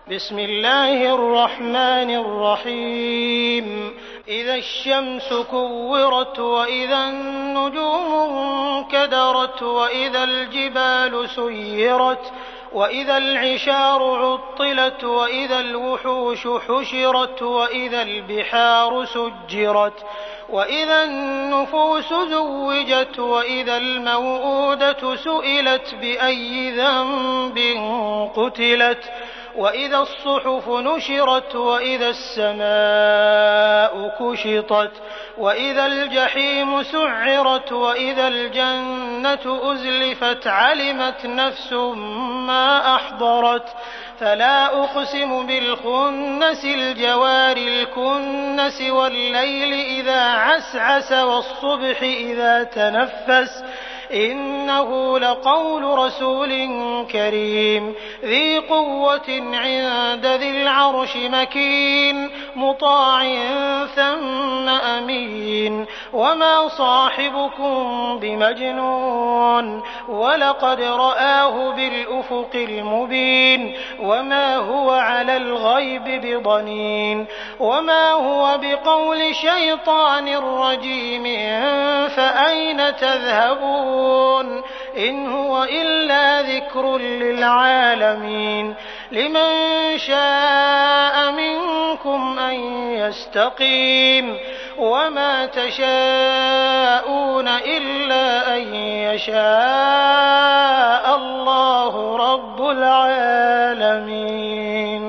بسم الله الرحمن الرحيم إذا الشمس كورت وإذا النجوم انكدرت وإذا الجبال سيرت وإذا العشار عطلت وإذا الوحوش حشرت وإذا البحار سجرت وإذا النفوس زوجت وإذا الموءودة سئلت بأي ذنب قتلت وإذا الصحف نشرت وإذا السماء كشطت وإذا الجحيم سعرت وإذا الجنة أزلفت علمت نفس ما أحضرت فلا أقسم بالخنس الجوار الكنس والليل إذا عسعس والصبح إذا تنفس إنه لقول رسول كريم ذي قوة عند ذي العرش مكين مطاع ثم أمين وما صاحبكم بمجنون ولقد رآه بالأفق المبين وما هو على الغيب بضنين وما هو بقول شيطان رجيم فأين تذهبون إن هو إلا ذكر للعالمين لمن شاء منكم أن يستقيم وما تشاءون إلا أن يشاء الله رب العالمين.